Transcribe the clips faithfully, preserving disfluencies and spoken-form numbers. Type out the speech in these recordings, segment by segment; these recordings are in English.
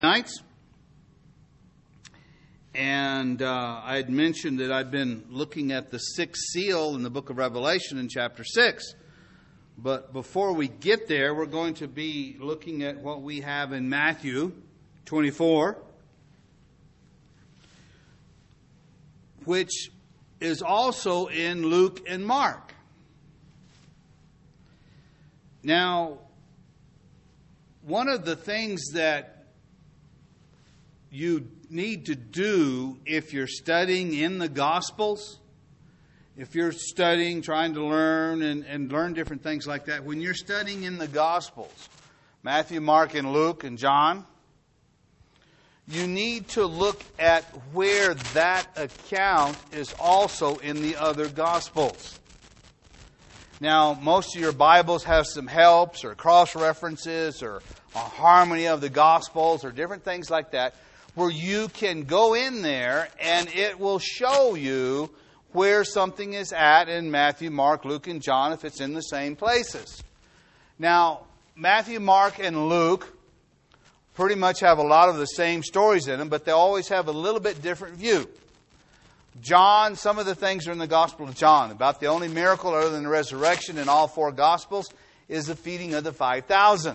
Nights. And uh, I had mentioned that I've been looking at the sixth seal in the book of Revelation in chapter six. But before we get there, we're going to be looking at what we have in Matthew twenty-four, which is also in Luke and Mark. Now, one of the things that you need to do if you're studying in the Gospels, if you're studying, trying to learn and, and learn different things like that, when you're studying in the Gospels, Matthew, Mark, and Luke, and John, you need to look at where that account is also in the other Gospels. Now, most of your Bibles have some helps or cross-references or a harmony of the Gospels or different things like that, where you can go in there and it will show you where something is at in Matthew, Mark, Luke, and John if it's in the same places. Now, Matthew, Mark, and Luke pretty much have a lot of the same stories in them, but they always have a little bit different view. John, some of the things are in the Gospel of John. About the only miracle other than the resurrection in all four Gospels is the feeding of the five thousand.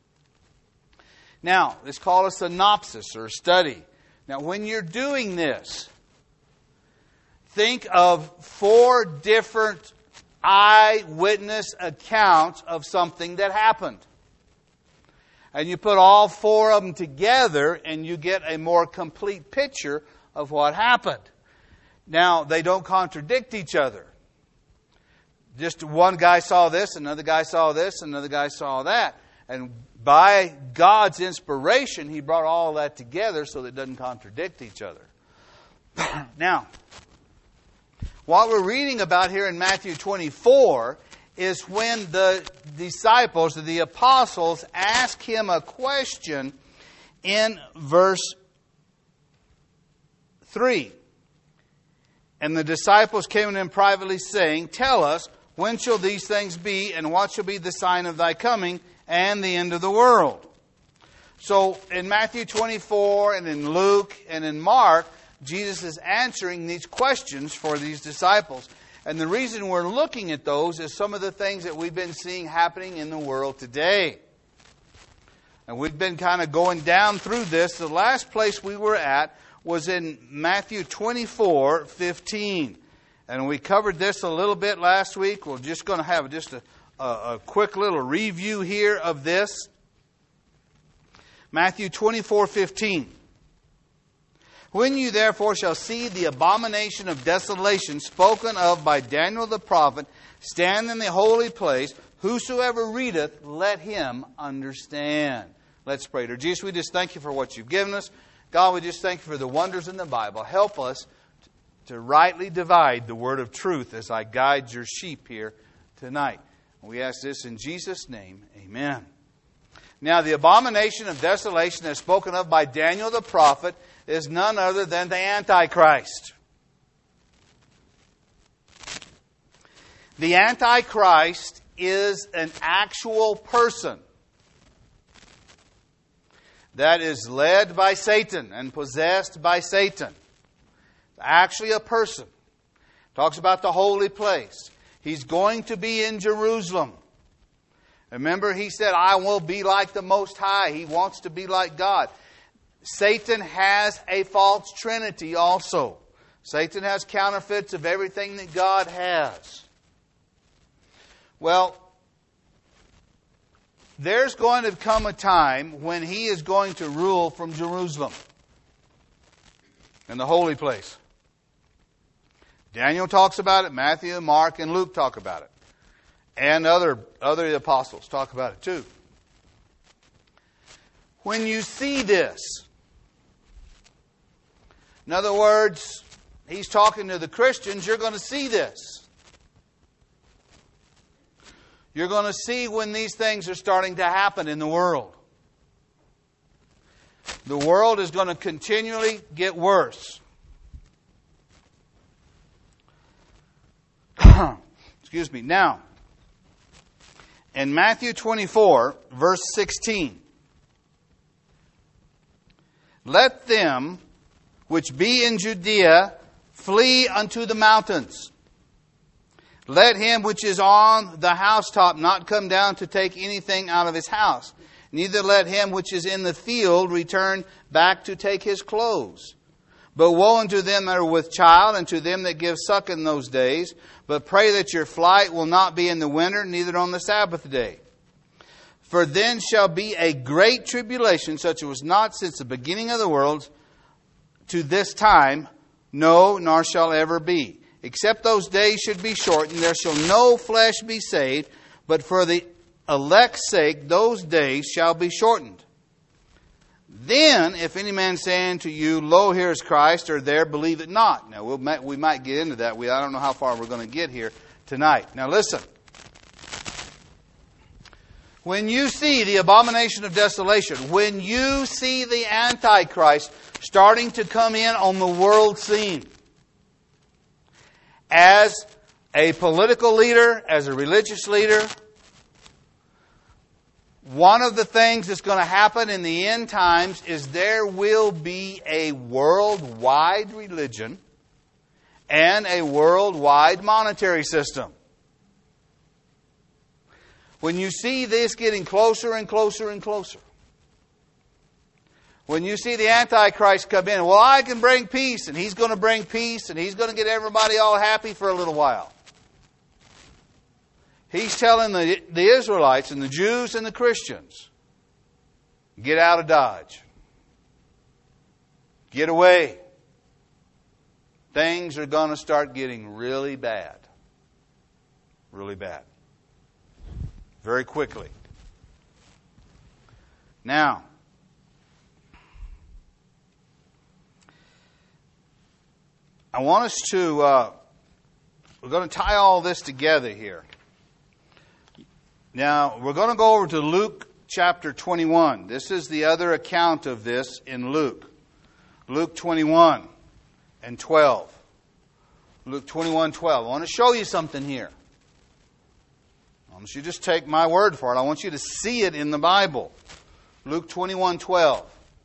Now, it's called a synopsis or a study. Now, when you're doing this, think of four different eyewitness accounts of something that happened. And you put all four of them together and you get a more complete picture of what happened. Now, they don't contradict each other. Just one guy saw this, another guy saw this, another guy saw that. And by God's inspiration, He brought all that together so that it doesn't contradict each other. Now, what we're reading about here in Matthew twenty-four is when the disciples, or the apostles, ask Him a question in verse three. And the disciples came to Him privately, saying, "Tell us, when shall these things be, and what shall be the sign of Thy coming and the end of the world?" So in Matthew twenty-four and in Luke and in Mark, Jesus is answering these questions for these disciples. And the reason we're looking at those is some of the things that we've been seeing happening in the world today. And we've been kind of going down through this. The last place we were at was in Matthew twenty-four fifteen. And we covered this a little bit last week. We're just going to have just a, a, a quick little review here of this. Matthew twenty-four fifteen. "When you therefore shall see the abomination of desolation spoken of by Daniel the prophet stand in the holy place, whosoever readeth, let him understand." Let's pray. Dear Jesus, we just thank You for what You've given us. God, we just thank You for the wonders in the Bible. Help us to rightly divide the word of truth as I guide Your sheep here tonight. We ask this in Jesus' name. Amen. Now, the abomination of desolation as spoken of by Daniel the prophet is none other than the Antichrist. The Antichrist is an actual person that is led by Satan and possessed by Satan. Actually a person. Talks about the holy place. He's going to be in Jerusalem. Remember, he said, "I will be like the Most High." He wants to be like God. Satan has a false trinity also. Satan has counterfeits of everything that God has. Well, there's going to come a time when he is going to rule from Jerusalem, in the holy place. Daniel talks about it. Matthew, Mark, and Luke talk about it. And other, other apostles talk about it too. When you see this, in other words, he's talking to the Christians, you're going to see this. You're going to see when these things are starting to happen in the world. The world is going to continually get worse. Excuse me. Now, in Matthew twenty-four, verse sixteen, let them which be in Judea flee unto the mountains. Let him which is on the housetop not come down to take anything out of his house. Neither let him which is in the field return back to take his clothes. But woe unto them that are with child, and to them that give suck in those days. But pray that your flight will not be in the winter, neither on the Sabbath day. For then shall be a great tribulation, such as was not since the beginning of the world to this time, no, nor shall ever be. Except those days should be shortened, there shall no flesh be saved, but for the elect's sake those days shall be shortened. Then, if any man say unto you, Lo, here is Christ, or there, believe it not. Now, we'll, we might get into that. We, I don't know how far we're going to get here tonight. Now, listen. When you see the abomination of desolation, when you see the Antichrist starting to come in on the world scene, as a political leader, as a religious leader, one of the things that's going to happen in the end times is there will be a worldwide religion and a worldwide monetary system. When you see this getting closer and closer and closer, when you see the Antichrist come in, well, I can bring peace, and he's going to bring peace, and he's going to get everybody all happy for a little while. He's telling the, the Israelites and the Jews and the Christians, get out of Dodge. Get away. Things are going to start getting really bad. Really bad. Very quickly. Now, I want us to, uh, we're going to tie all this together here. Now, we're going to go over to Luke chapter twenty-one. This is the other account of this in Luke. Luke twenty-one and twelve. Luke twenty-one, twelve. I want to show you something here. I want you to just take my word for it. I want you to see it in the Bible. Luke twenty-one, twelve.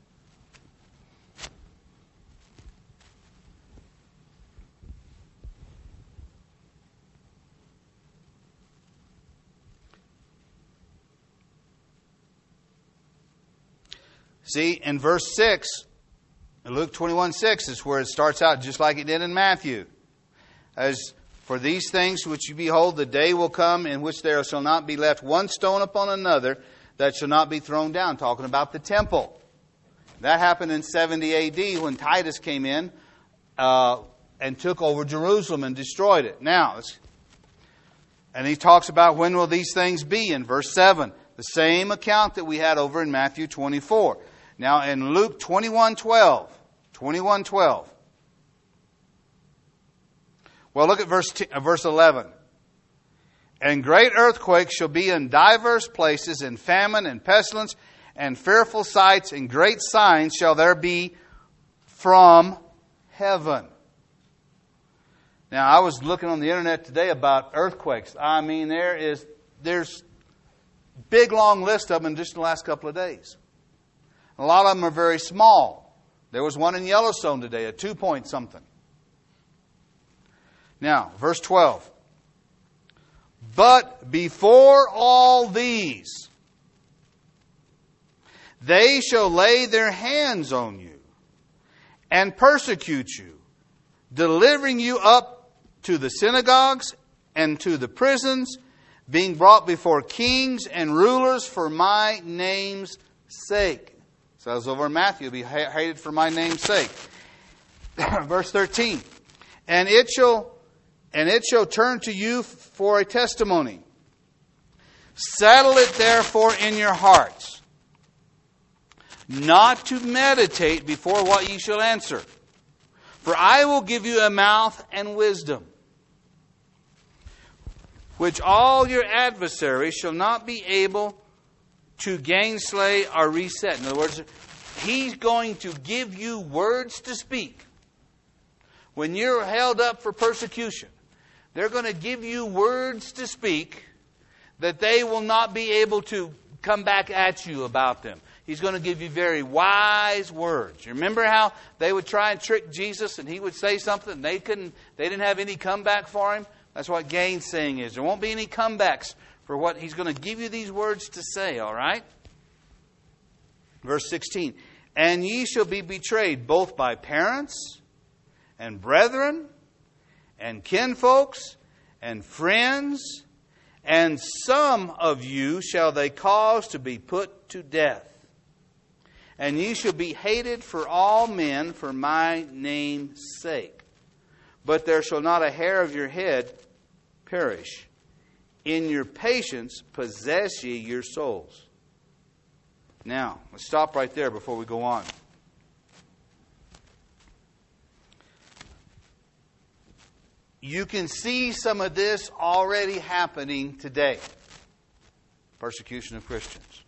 See, in verse six, in Luke twenty-one, six is where it starts out just like it did in Matthew. As for these things which you behold, the day will come in which there shall not be left one stone upon another that shall not be thrown down. Talking about the temple. That happened in seventy A D when Titus came in uh, and took over Jerusalem and destroyed it. Now, and he talks about when will these things be in verse seven. The same account that we had over in Matthew twenty-four. Now in Luke twenty-one, twelve. twenty-one, twelve. Well, look at verse t- uh, verse eleven. And great earthquakes shall be in divers places, and famine and pestilence, and fearful sights, and great signs shall there be from heaven. Now, I was looking on the internet today about earthquakes. I mean, there is there's big, long list of them in just the last couple of days. A lot of them are very small. There was one in Yellowstone today, a two-point something. Now, verse twelve. But before all these, they shall lay their hands on you and persecute you, delivering you up to the synagogues and to the prisons, being brought before kings and rulers for my name's sake. It says over in Matthew, be hated for my name's sake. Verse thirteen. And it shall and it shall turn to you for a testimony. Settle it therefore in your hearts, not to meditate before what ye shall answer. For I will give you a mouth and wisdom, which all your adversaries shall not be able to gainslay or reset. In other words, He's going to give you words to speak. When you're held up for persecution, they're going to give you words to speak that they will not be able to come back at you about them. He's going to give you very wise words. You remember how they would try and trick Jesus and He would say something and they couldn't, they didn't have any comeback for Him? That's what gainsaying is. There won't be any comebacks for what He's going to give you these words to say, all right? Verse sixteen. And ye shall be betrayed both by parents and brethren and kinfolks and friends, and some of you shall they cause to be put to death. And ye shall be hated for all men for my name's sake. But there shall not a hair of your head perish. In your patience possess ye your souls. Now, let's stop right there before we go on. You can see some of this already happening today. Persecution of Christians.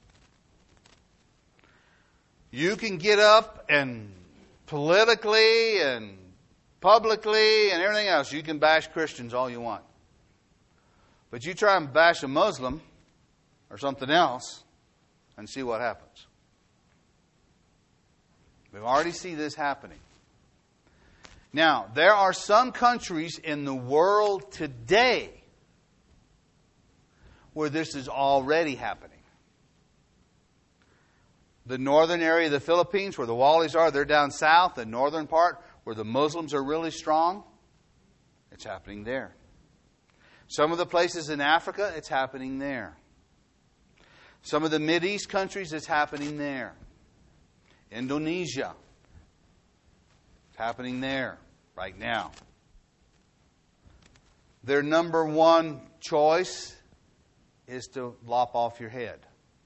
You can get up and politically and publicly and everything else, you can bash Christians all you want. But you try and bash a Muslim or something else and see what happens. We already see this happening. Now, there are some countries in the world today where this is already happening. The northern area of the Philippines, where the Wallis are, they're down south. The northern part, where the Muslims are really strong, it's happening there. Some of the places in Africa, it's happening there. Some of the Mideast countries, it's happening there. Indonesia, it's happening there right now. Their number one choice is to lop off your head.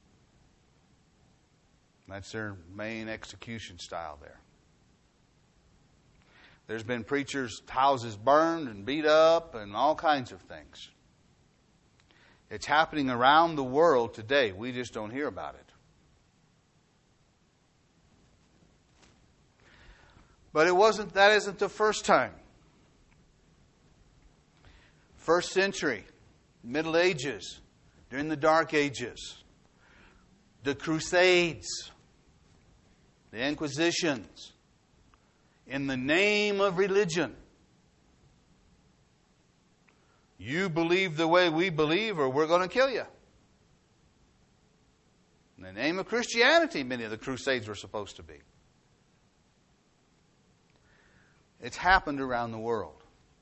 That's their main execution style there. There's been preachers' houses burned and beat up and all kinds of things. It's happening around the world today. We just don't hear about it. But it wasn't. That isn't the first time. First century, Middle Ages, during the Dark Ages, the Crusades, the Inquisitions, in the name of religion. You believe the way we believe or we're going to kill you. In the name of Christianity, many of the Crusades were supposed to be. It's happened around the world.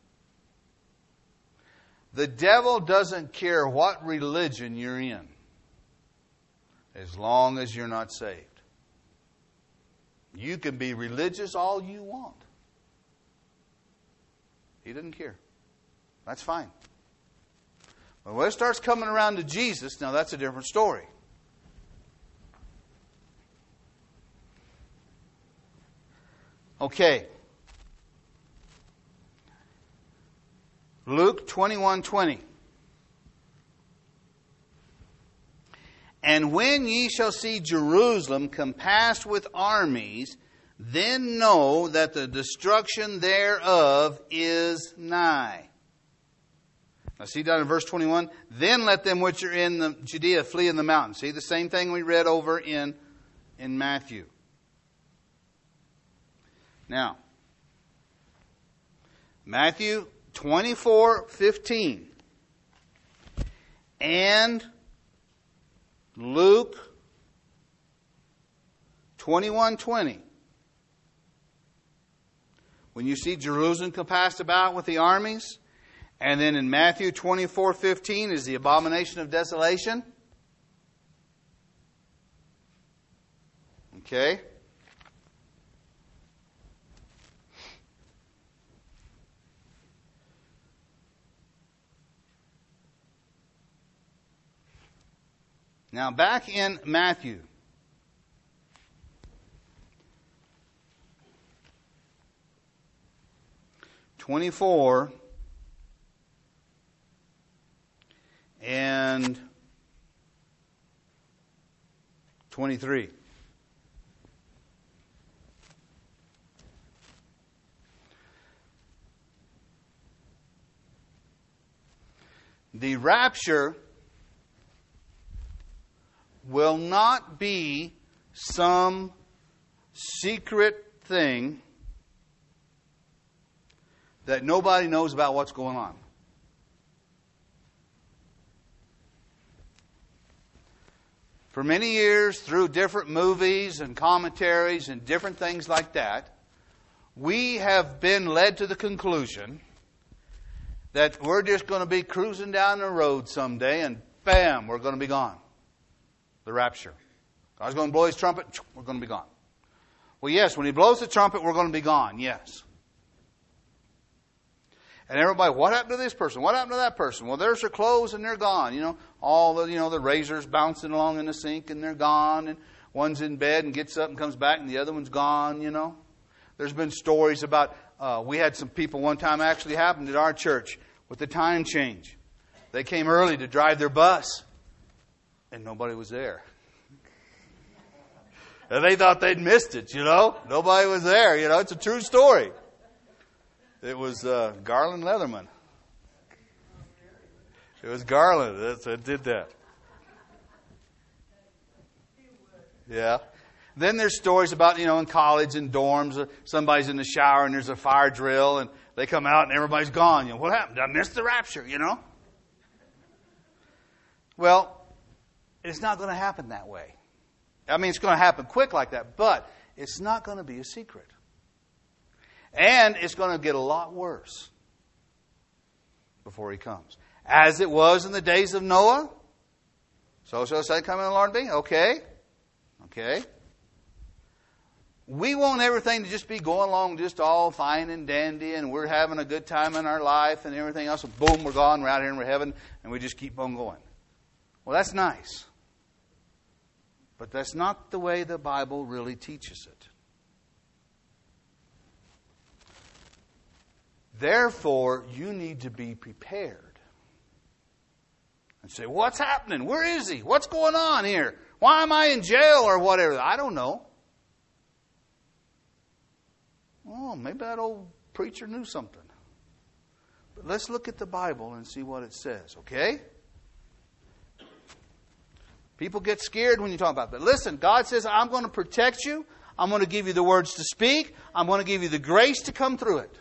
The devil doesn't care what religion you're in, as long as you're not saved. You can be religious all you want. He doesn't care. That's fine. But when it starts coming around to Jesus, now that's a different story. Okay. Luke twenty-one twenty. And when ye shall see Jerusalem compassed with armies, then know that the destruction thereof is nigh. Now see down in verse twenty-one, then let them which are in the Judea flee in the mountains. See the same thing we read over in, in Matthew. Now, Matthew twenty-four fifteen and Luke twenty-one twenty. When you see Jerusalem compassed about with the armies, and then in Matthew twenty-four fifteen is the abomination of desolation. Okay? Now back in Matthew. twenty-four and twenty-three. The rapture will not be some secret thing that nobody knows about what's going on. For many years, through different movies and commentaries and different things like that, we have been led to the conclusion that we're just going to be cruising down the road someday and bam, we're going to be gone. The rapture. God's going to blow His trumpet, we're going to be gone. Well, yes, when He blows the trumpet, we're going to be gone, yes. And everybody, what happened to this person? What happened to that person? Well, there's their clothes and they're gone. You know, all the, you know, the razors bouncing along in the sink and they're gone. And one's in bed and gets up and comes back and the other one's gone, you know. There's been stories about, uh, we had some people one time actually happened at our church with the time change. They came early to drive their bus and nobody was there. And they thought they'd missed it, you know. Nobody was there, you know. It's a true story. It was uh, Garland Leatherman. It was Garland that did that. Yeah. Then there's stories about, you know, in college and dorms, uh, somebody's in the shower and there's a fire drill and they come out and everybody's gone. You know, what happened? I missed the rapture, you know? Well, it's not going to happen that way. I mean, it's going to happen quick like that, but it's not going to be a secret. And it's going to get a lot worse before He comes. As it was in the days of Noah, so shall the second coming of the Lord be. Okay. Okay. We want everything to just be going along just all fine and dandy and we're having a good time in our life and everything else. And boom, we're gone. We're out here in heaven and we just keep on going. Well, that's nice. But that's not the way the Bible really teaches it. Therefore, you need to be prepared. And say, what's happening? Where is He? What's going on here? Why am I in jail or whatever? I don't know. Oh, maybe that old preacher knew something. But let's look at the Bible and see what it says, okay? People get scared when you talk about that. Listen, God says, I'm going to protect you. I'm going to give you the words to speak. I'm going to give you the grace to come through it.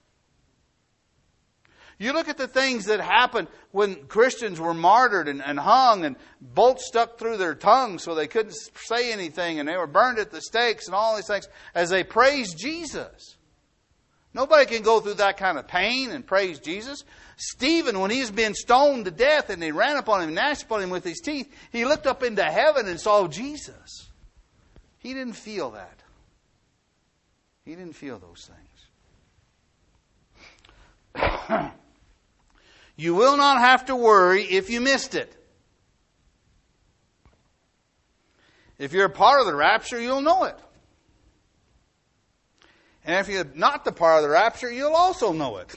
You look at the things that happened when Christians were martyred and, and hung and bolts stuck through their tongues so they couldn't say anything and they were burned at the stakes and all these things as they praised Jesus. Nobody can go through that kind of pain and praise Jesus. Stephen, when he was being stoned to death and they ran upon him and gnashed upon him with his teeth, he looked up into heaven and saw Jesus. He didn't feel that. He didn't feel those things. You will not have to worry if you missed it. If you're a part of the rapture, you'll know it. And if you're not the part of the rapture, you'll also know it.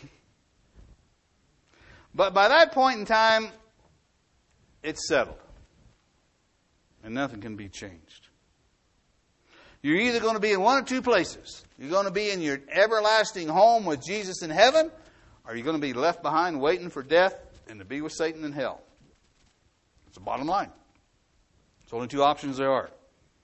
But by that point in time, it's settled. And nothing can be changed. You're either going to be in one of two places. You're going to be in your everlasting home with Jesus in heaven, or you're going to be left behind waiting for death and to be with Satan in hell. It's the bottom line. It's only two options there are.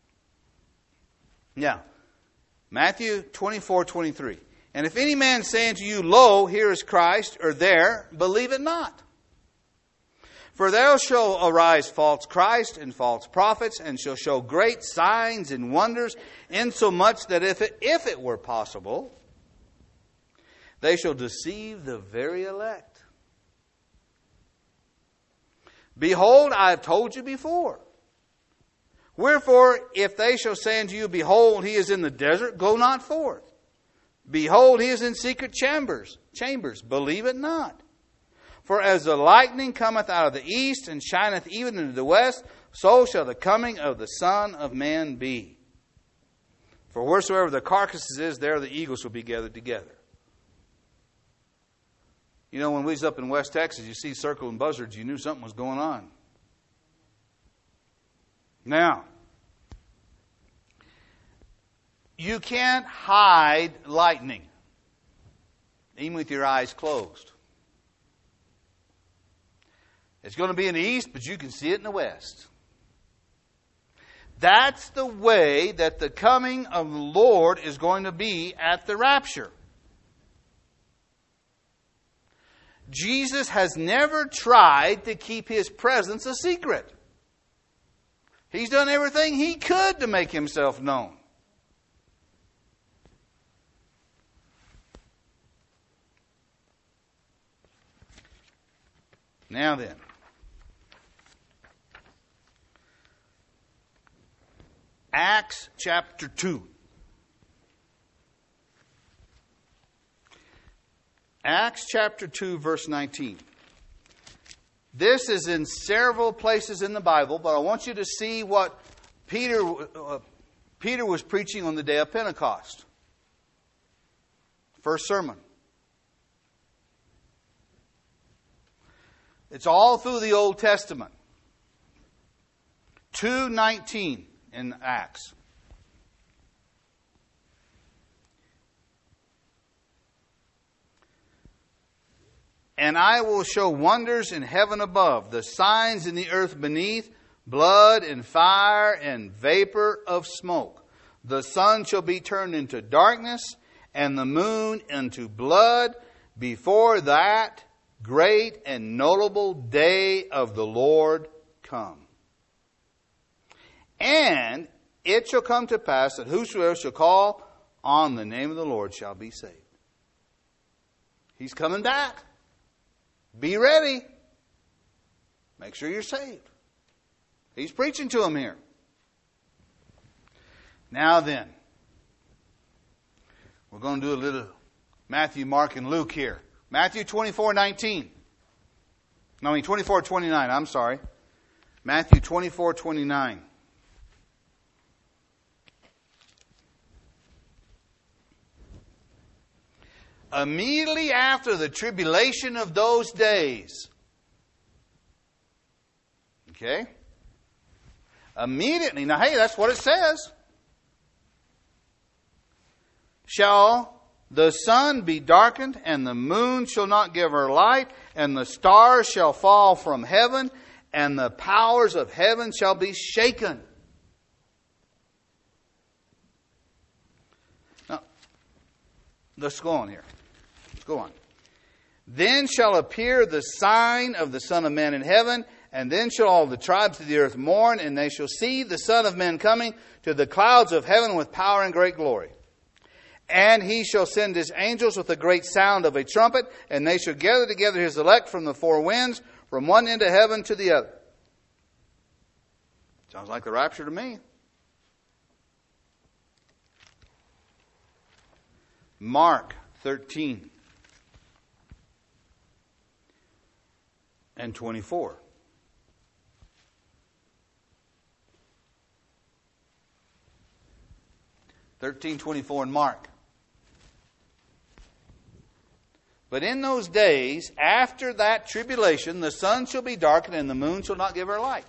Now, Matthew twenty-four twenty-three. And if any man say unto you, Lo, here is Christ, or there, believe it not. For there shall arise false Christ and false prophets, and shall show great signs and wonders, insomuch that if it, if it were possible, they shall deceive the very elect. Behold, I have told you before. Wherefore, if they shall say unto you, Behold, he is in the desert, go not forth. Behold, he is in secret chambers, chambers, believe it not. For as the lightning cometh out of the east, and shineth even into the west, so shall the coming of the Son of Man be. For wheresoever the carcasses is, there the eagles will be gathered together. You know, when we was up in West Texas, you see circling buzzards, you knew something was going on. Now, you can't hide lightning, even with your eyes closed. It's going to be in the east, but you can see it in the west. That's the way that the coming of the Lord is going to be at the rapture. Jesus has never tried to keep His presence a secret. He's done everything He could to make Himself known. Now then, Acts chapter two. Acts chapter two, verse nineteen. This is in several places in the Bible, but I want you to see what Peter, uh, Peter was preaching on the day of Pentecost. First sermon. It's all through the Old Testament. two nineteen in Acts. And I will show wonders in heaven above, the signs in the earth beneath, blood and fire and vapor of smoke. The sun shall be turned into darkness, and the moon into blood, before that great and notable day of the Lord come. And it shall come to pass that whosoever shall call on the name of the Lord shall be saved. He's coming back. Be ready. Make sure you're saved. He's preaching to them here. Now then, we're going to do a little Matthew, Mark, and Luke here. Matthew twenty-four nineteen. No, I mean twenty-four twenty-nine. I'm sorry. Matthew twenty-four twenty-nine. Immediately after the tribulation of those days. Okay? Immediately. Now, hey, that's what it says. Shall the sun be darkened, and the moon shall not give her light, and the stars shall fall from heaven, and the powers of heaven shall be shaken. Now, let's go on here. Let's go on. Then shall appear the sign of the Son of Man in heaven, and then shall all the tribes of the earth mourn, and they shall see the Son of Man coming to the clouds of heaven with power and great glory. And He shall send His angels with a great sound of a trumpet, and they shall gather together His elect from the four winds, from one end of heaven to the other. Sounds like the rapture to me. Mark thirteen and twenty-four. thirteen twenty-four in Mark. But in those days, after that tribulation, the sun shall be darkened, and the moon shall not give her light.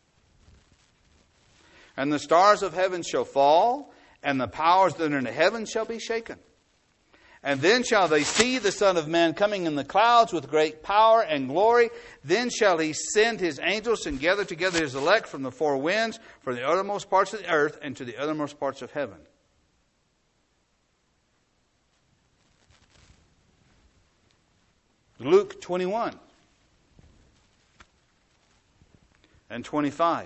And the stars of heaven shall fall, and the powers that are in heaven shall be shaken. And then shall they see the Son of Man coming in the clouds with great power and glory. Then shall He send His angels and gather together His elect from the four winds, from the uttermost parts of the earth, and to the uttermost parts of heaven. Luke twenty-one and twenty-five.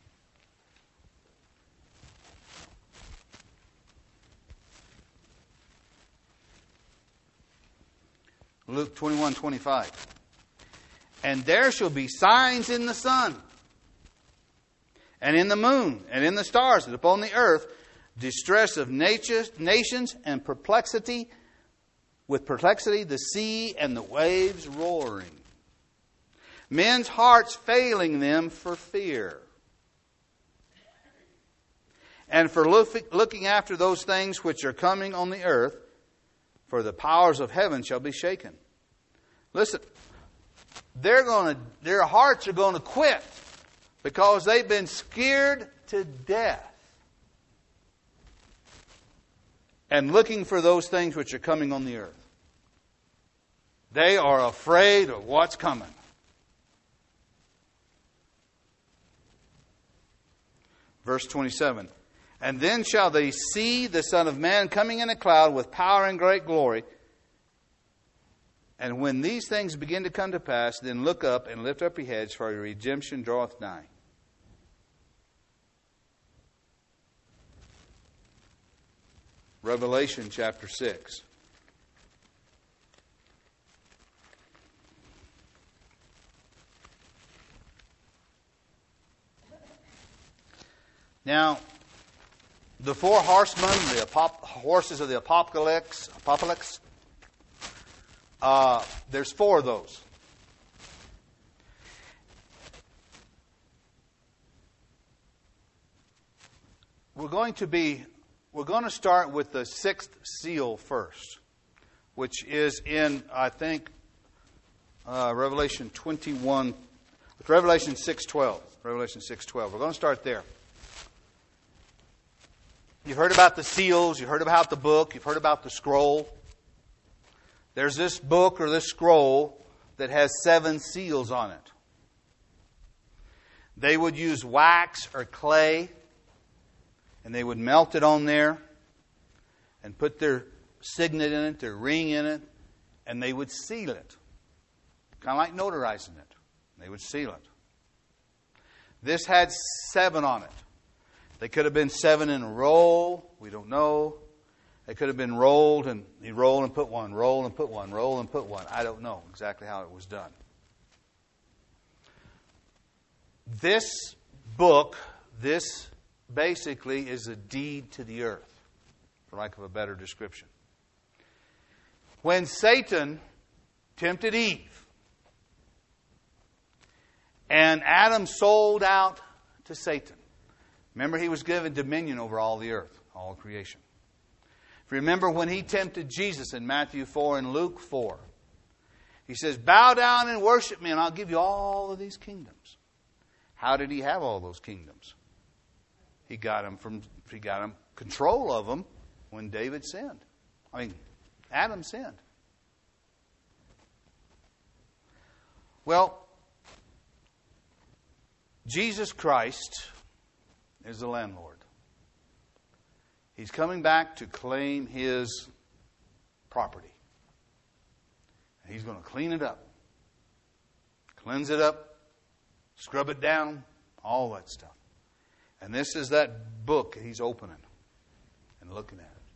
Luke twenty-one twenty-five. And there shall be signs in the sun, and in the moon, and in the stars, and upon the earth, distress of nations, and perplexity, with perplexity, the sea and the waves roaring. Men's hearts failing them for fear. And for look, looking after those things which are coming on the earth, for the powers of heaven shall be shaken. Listen, they're going to, their hearts are going to quit because they've been scared to death. And looking for those things which are coming on the earth. They are afraid of what's coming. Verse twenty-seven. And then shall they see the Son of Man coming in a cloud with power and great glory. And when these things begin to come to pass, then look up and lift up your heads, for your redemption draweth nigh. Revelation chapter six. Now, the four horsemen, the apop- horses of the apocalypse, apocalypse uh, there's four of those. We're going to be, we're going to start with the sixth seal first, which is in, I think, uh, Revelation twenty-one, Revelation six twelve. Revelation six twelve. We're going to start there. You've heard about the seals. You've heard about the book. You've heard about the scroll. There's this book or this scroll that has seven seals on it. They would use wax or clay, and they would melt it on there and put their signet in it, their ring in it, and they would seal it. Kind of like notarizing it. They would seal it. This had seven on it. They could have been seven in a roll. We don't know. They could have been rolled and you roll and put one, roll and put one, roll and put one. I don't know exactly how it was done. This book, this basically is a deed to the earth, for lack of a better description. When Satan tempted Eve and Adam sold out to Satan, remember, he was given dominion over all the earth, all creation. If you remember when he tempted Jesus in Matthew four and Luke four, he says, bow down and worship me and I'll give you all of these kingdoms. How did he have all those kingdoms? He got them from, he got them control of them when David sinned. I mean, Adam sinned. Well, Jesus Christ is the landlord. He's coming back to claim his property. And he's going to clean it up. Cleanse it up. Scrub it down. All that stuff. And this is that book he's opening and looking at it.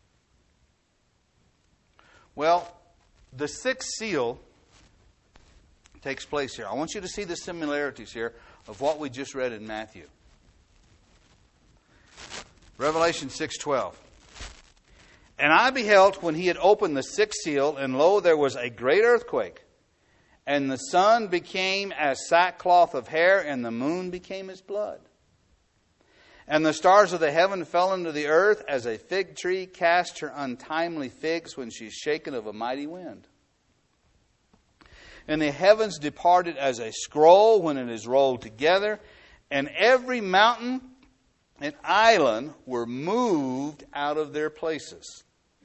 Well, the sixth seal takes place here. I want you to see the similarities here of what we just read in Matthew. Revelation six twelve. And I beheld when he had opened the sixth seal, and lo, there was a great earthquake. And the sun became as sackcloth of hair, and the moon became as blood. And the stars of the heaven fell into the earth, as a fig tree cast her untimely figs when she is shaken of a mighty wind. And the heavens departed as a scroll when it is rolled together, and every mountain and island were moved out of their places.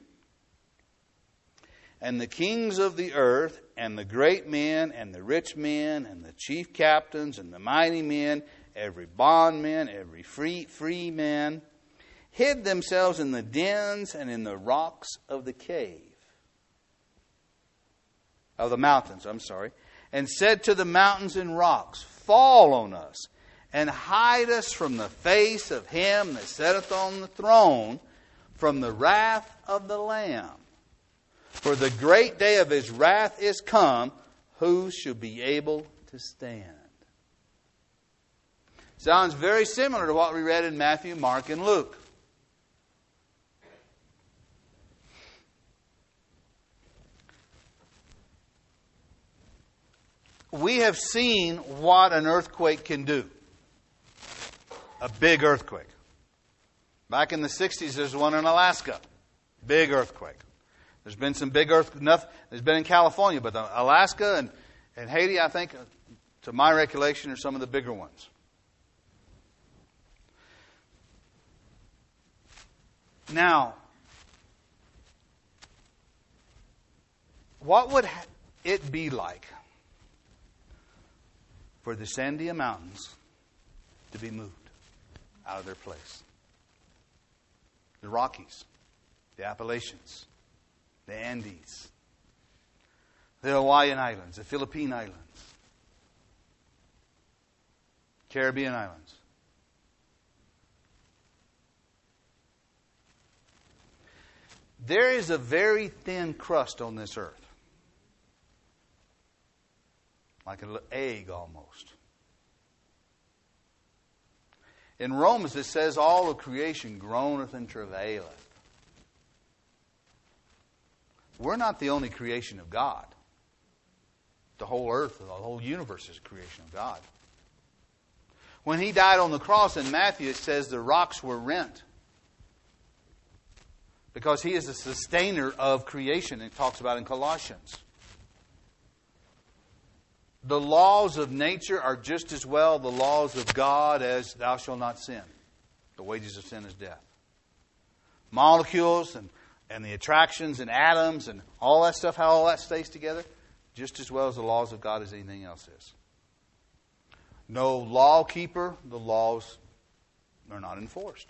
And the kings of the earth, and the great men, and the rich men, and the chief captains, and the mighty men, every bondman, every free free man, hid themselves in the dens and in the rocks of the cave. Of the mountains, I'm sorry. And said to the mountains and rocks, fall on us, and hide us from the face of him that sitteth on the throne, from the wrath of the Lamb. For the great day of his wrath is come, who shall be able to stand? Sounds very similar to what we read in Matthew, Mark, and Luke. We have seen what an earthquake can do. A big earthquake. Back in the sixties, there's one in Alaska. Big earthquake. There's been some big earthquakes. There's been in California, but Alaska and, and Haiti, I think, to my recollection, are some of the bigger ones. Now, what would it be like for the Sandia Mountains to be moved? out of their place. The Rockies, the Appalachians, the Andes, the Hawaiian Islands, the Philippine Islands, Caribbean Islands. There is a very thin crust on this earth. Like an egg almost. In Romans it says, all of creation groaneth and travaileth. We're not the only creation of God. The whole earth, the whole universe is a creation of God. When He died on the cross in Matthew, it says the rocks were rent. Because He is the sustainer of creation. It talks about in Colossians. The laws of nature are just as well the laws of God as thou shalt not sin. The wages of sin is death. Molecules and, and the attractions and atoms and all that stuff, how all that stays together, just as well as the laws of God as anything else is. No law keeper, the laws are not enforced.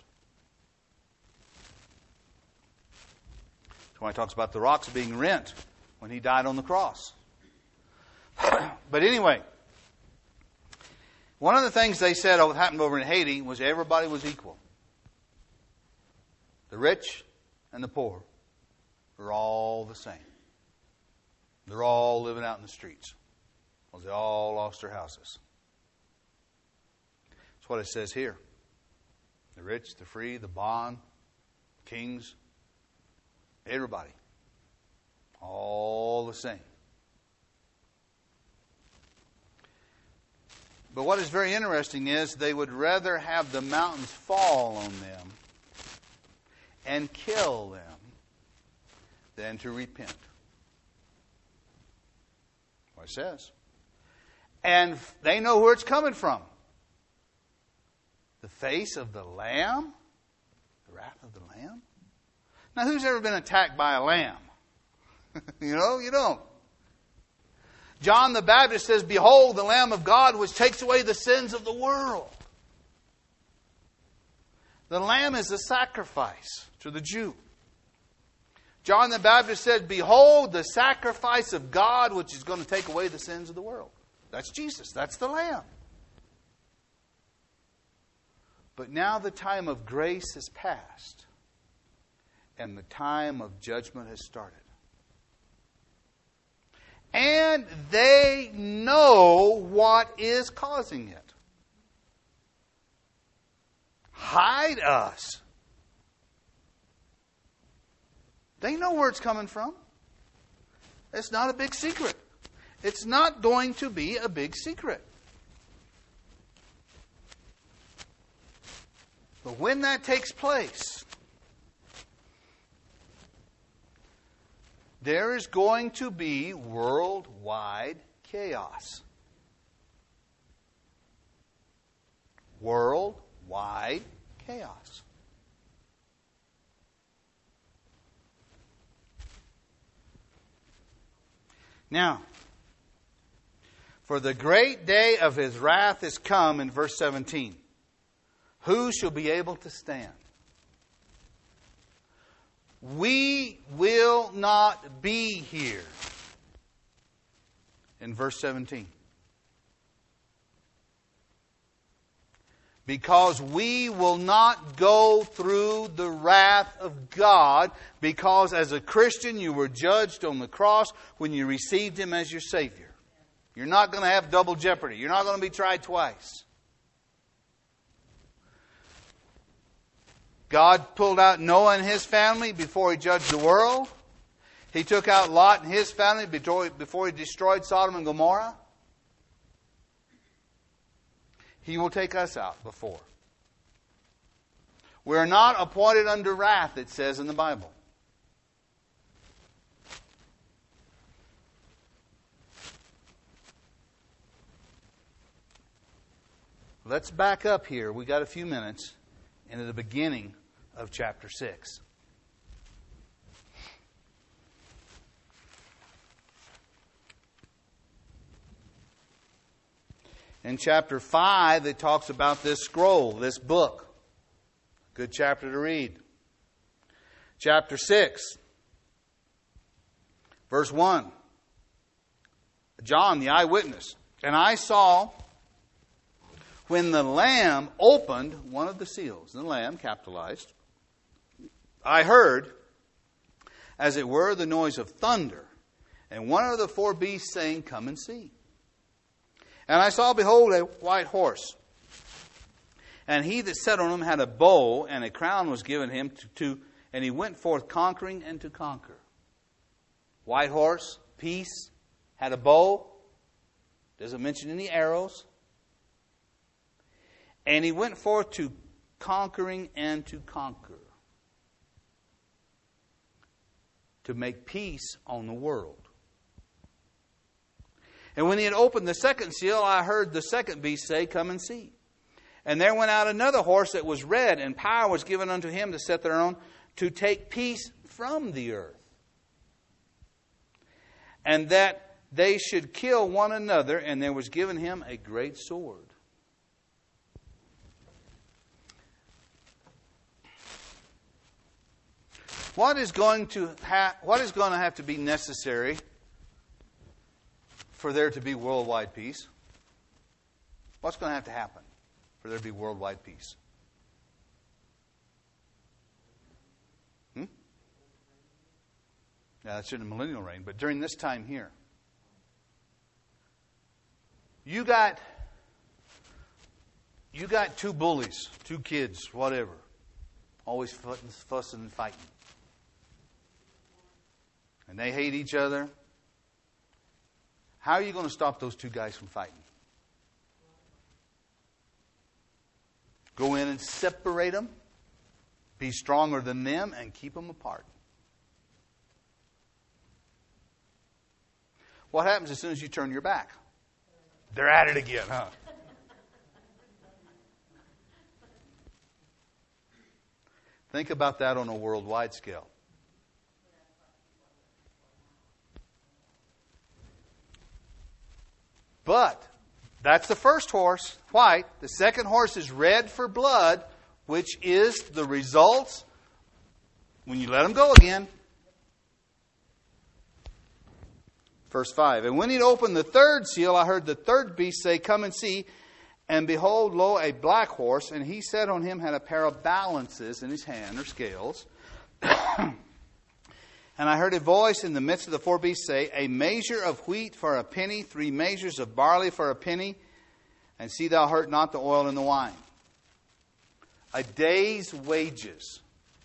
That's why He talks about the rocks being rent when He died on the cross. But anyway, one of the things they said what happened over in Haiti was everybody was equal. The rich and the poor were all the same. They're all living out in the streets because they all lost their houses. That's what it says here. The rich, the free, the bond, kings, everybody. All the same. But what is very interesting is they would rather have the mountains fall on them and kill them than to repent. What it says. And they know where it's coming from. The face of the Lamb? The wrath of the Lamb? Now, who's ever been attacked by a lamb? You know, you don't. John the Baptist says, behold, the Lamb of God which takes away the sins of the world. The lamb is a sacrifice to the Jew. John the Baptist said, behold, the sacrifice of God which is going to take away the sins of the world. That's Jesus. That's the Lamb. But now the time of grace has passed. And the time of judgment has started. And they know what is causing it. Hide us. They know where it's coming from. It's not a big secret. It's not going to be a big secret. But when that takes place, there is going to be worldwide chaos. Worldwide chaos. Now, for the great day of His wrath is come, in verse seventeen. Who shall be able to stand? We will not be here. In verse seventeen. Because we will not go through the wrath of God, because as a Christian you were judged on the cross when you received Him as your Savior. You're not going to have double jeopardy. You're not going to be tried twice. God pulled out Noah and his family before He judged the world. He took out Lot and his family before He destroyed Sodom and Gomorrah. He will take us out before. We are not appointed under wrath, it says in the Bible. Let's back up here. We got a few minutes into the beginning of chapter six. In chapter five, it talks about this scroll, this book, Good chapter to read. Chapter six, verse one. John, the eyewitness. And I saw when the Lamb opened one of the seals, the Lamb, capitalized, I heard, as it were, the noise of thunder, and one of the four beasts saying, Come and see. And I saw, behold, a white horse. And he that sat on him had a bow, and a crown was given him to, to and he went forth conquering and to conquer. White horse, peace, had a bow. Doesn't mention any arrows. And he went forth to conquering and to conquer. To make peace on the world. And when he had opened the second seal, I heard the second beast say, Come and see. And there went out another horse that was red, and power was given unto him to set thereon, to take peace from the earth. And that they should kill one another, and there was given him a great sword. What is going to ha- what is going to have to be necessary for there to be worldwide peace? What's going to have to happen for there to be worldwide peace? Hmm? Yeah, that's in the millennial reign, but during this time here, you got you got two bullies, two kids, whatever, always fussing and fighting. And they hate each other. How are you going to stop those two guys from fighting? Go in and separate them. Be stronger than them and keep them apart. What happens as soon as you turn your back? They're at it again, huh? Think about that on a worldwide scale. But that's the first horse, white. The second horse is red for blood, which is the results when you let them go again. Verse five. And when he'd opened the third seal, I heard the third beast say, Come and see. And behold, lo, a black horse, and he sat on him, had a pair of balances in his hand, or scales. And I heard a voice in the midst of the four beasts say, A measure of wheat for a penny, three measures of barley for a penny, and see thou hurt not the oil and the wine. A day's wages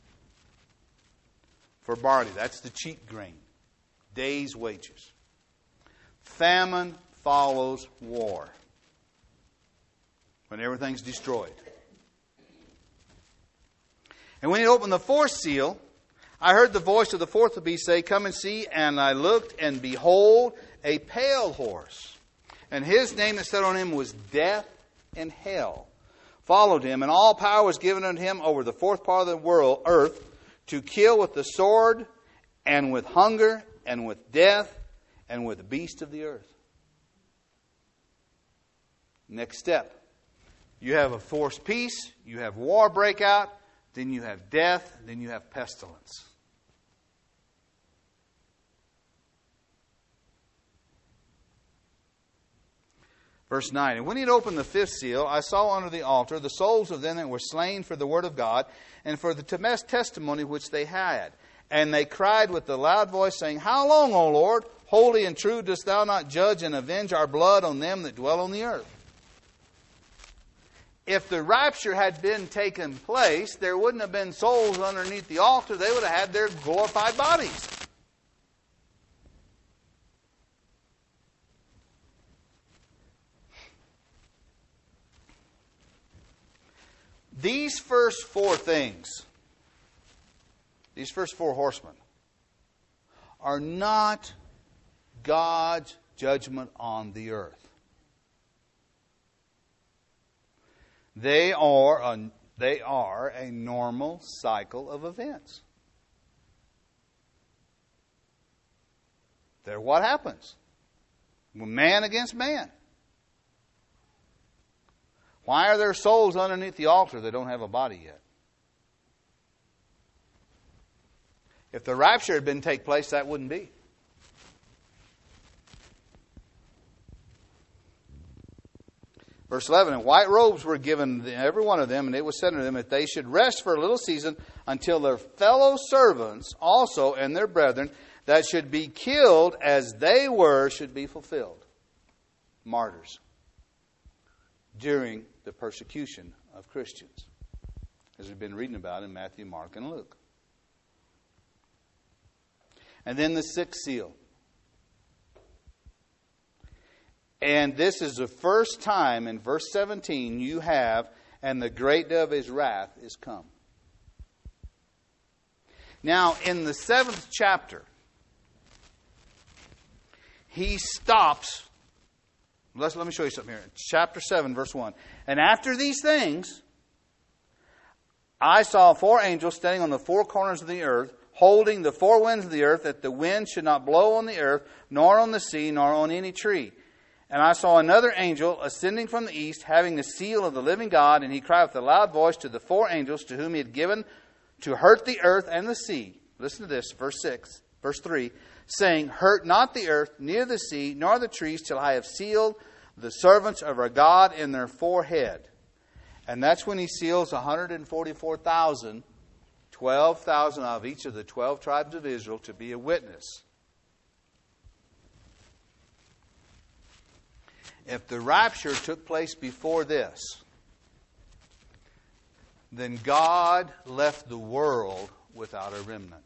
for barley. That's the cheap grain. Day's wages. Famine follows war. When everything's destroyed. And when he opened the fourth seal, I heard the voice of the fourth beast say, Come and see. And I looked, and behold, a pale horse. And his name that sat on him was Death, and Hell followed him. And all power was given unto him over the fourth part of the world, earth, to kill with the sword, and with hunger, and with death, and with the beasts of the earth. Next step. You have a forced peace, you have war break out, then you have death, then you have pestilence. Verse nine, And when he had opened the fifth seal, I saw under the altar the souls of them that were slain for the word of God, and for the testimony which they had. And they cried with a loud voice, saying, How long, O Lord, holy and true, dost thou not judge and avenge our blood on them that dwell on the earth? If the rapture had been taken place, there wouldn't have been souls underneath the altar. They would have had their glorified bodies. These first four things, these first four horsemen, are not God's judgment on the earth. They are a, they are a normal cycle of events. They're what happens when man against man. Why are there souls underneath the altar that don't have a body yet? If the rapture had been take place, that wouldn't be. Verse eleven, and white robes were given to every one of them, and it was said unto them that they should rest for a little season until their fellow servants also and their brethren that should be killed as they were should be fulfilled. Martyrs. During the persecution of Christians. As we've been reading about in Matthew, Mark, and Luke. And then the sixth seal. And this is the first time in verse seventeen you have, and the great day of his wrath is come. Now, in the seventh chapter, he stops. Let's, let me show you something here. Chapter seven, verse one. And after these things, I saw four angels standing on the four corners of the earth, holding the four winds of the earth, that the wind should not blow on the earth, nor on the sea, nor on any tree. And I saw another angel ascending from the east, having the seal of the living God, and he cried with a loud voice to the four angels to whom he had given to hurt the earth and the sea. Listen to this, verse six, verse three, saying, hurt not the earth, neither the sea, nor the trees, till I have sealed the servants of our God in their forehead. And that's when he seals one hundred forty-four thousand, twelve thousand of each of the twelve tribes of Israel to be a witness. If the rapture took place before this, then God left the world without a remnant.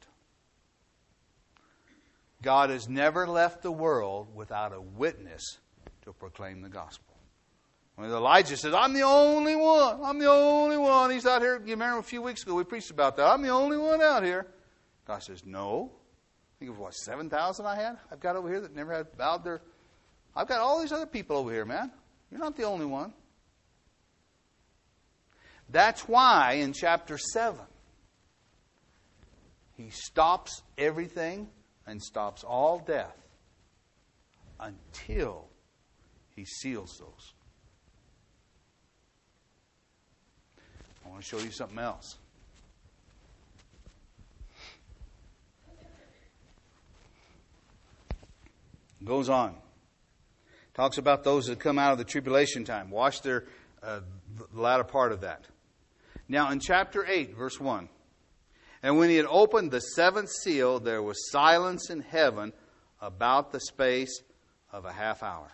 God has never left the world without a witness to proclaim the gospel. When Elijah says, I'm the only one, I'm the only one. He's out here, you remember a few weeks ago we preached about that. I'm the only one out here. God says, no. Think of what, seven thousand I had? I've got over here that never had bowed their... I've got all these other people over here, man. You're not the only one. That's why in chapter seven, he stops everything and stops all death until he seals those. I want to show you something else. Goes on. Talks about those that come out of the tribulation time. Watch their uh, the latter part of that. Now in chapter eight, verse one. And when he had opened the seventh seal, there was silence in heaven about the space of a half hour.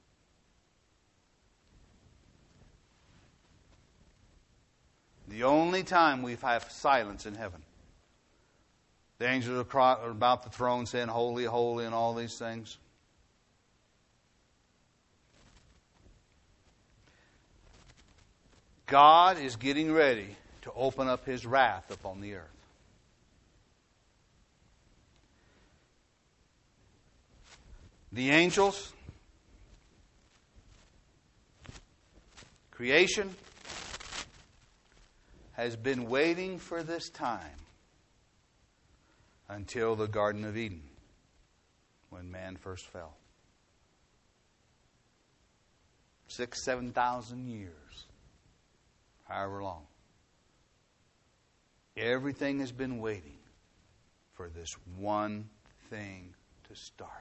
The only time we have silence in heaven. The angels are about the throne saying, holy, holy, and all these things. God is getting ready to open up his wrath upon the earth. The angels, creation, has been waiting for this time until the Garden of Eden, when man first fell. Six, seven thousand years. However long. Everything has been waiting for this one thing to start.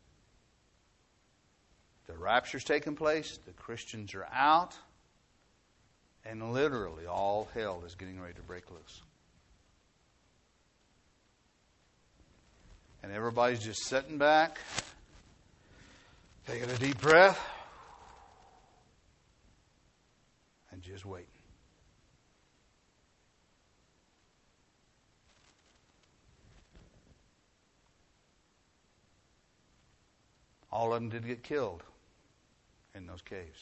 The rapture's taken place, the Christians are out, and literally all hell is getting ready to break loose. And everybody's just sitting back, taking a deep breath, and just waiting. All of them did get killed in those caves.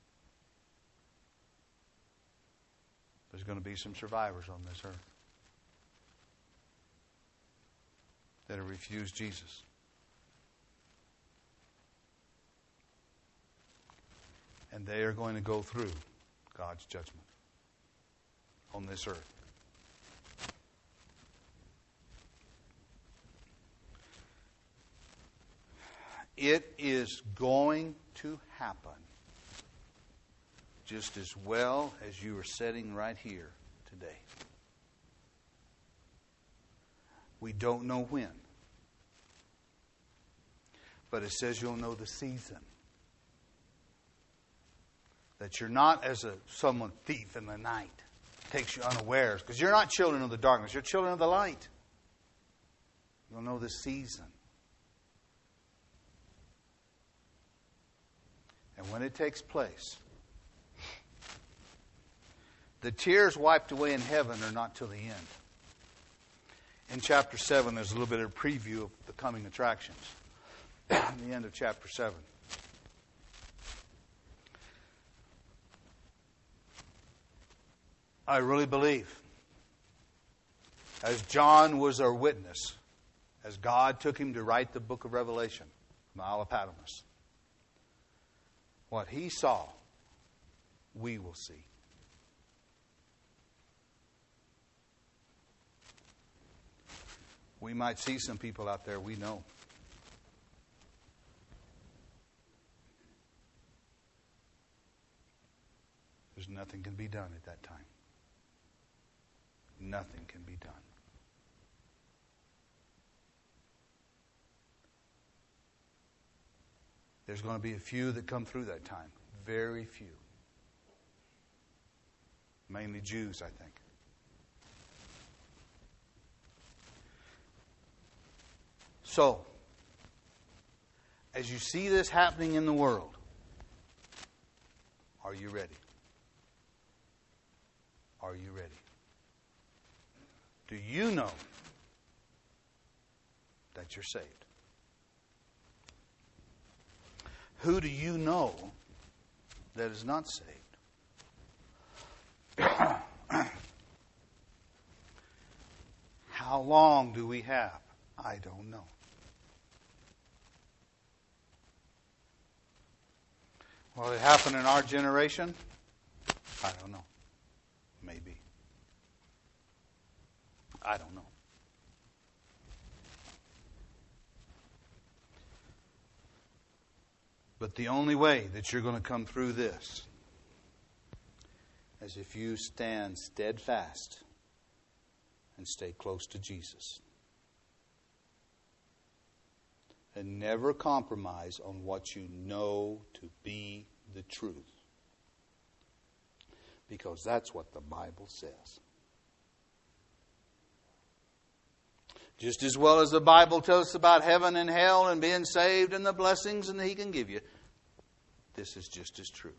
There's going to be some survivors on this earth that have refused Jesus. And they are going to go through God's judgment on this earth. It is going to happen just as well as you are sitting right here today. We don't know when. But it says you'll know the season. That you're not as a someone thief in the night. Takes you unawares. Because you're not children of the darkness. You're children of the light. You'll know the season. And when it takes place, the tears wiped away in heaven are not till the end. In chapter seven, there's a little bit of a preview of the coming attractions. In the end of chapter seven. I really believe, as John was our witness, as God took him to write the book of Revelation, the Isle of Patmos, what he saw, we will see. We might see some people out there we know. There's nothing can be done at that time. Nothing can be done. There's going to be a few that come through that time. Very few. Mainly Jews, I think. So, as you see this happening in the world, are you ready? Are you ready? Do you know that you're saved? Who do you know that is not saved? How long do we have? I don't know. Will it happen in our generation? I don't know. Maybe. I don't know. But the only way that you're going to come through this is if you stand steadfast and stay close to Jesus. And never compromise on what you know to be the truth. Because that's what the Bible says. Just as well as the Bible tells us about heaven and hell and being saved and the blessings and that He can give you, this is just as true.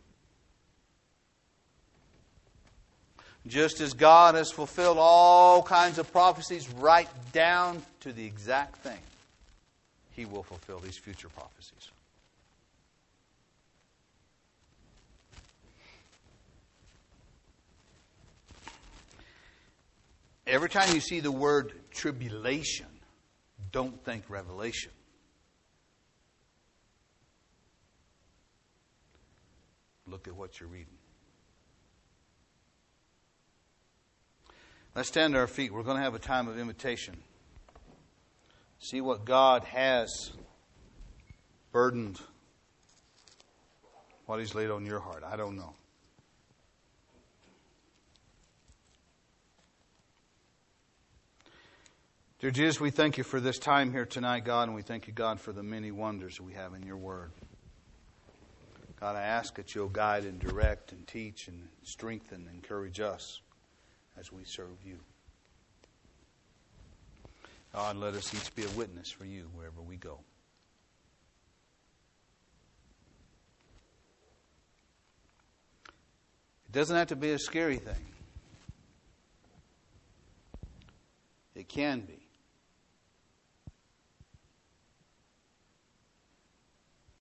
Just as God has fulfilled all kinds of prophecies right down to the exact thing, He will fulfill these future prophecies. Every time you see the word tribulation, don't think Revelation. Look at what you're reading. Let's stand to our feet. We're going to have a time of invitation. See what God has burdened, what He's laid on your heart. I don't know. Dear Jesus, we thank You for this time here tonight, God, and we thank You, God, for the many wonders that we have in Your Word. God, I ask that You'll guide and direct and teach and strengthen and encourage us as we serve You. God, let us each be a witness for You wherever we go. It doesn't have to be a scary thing. It can be.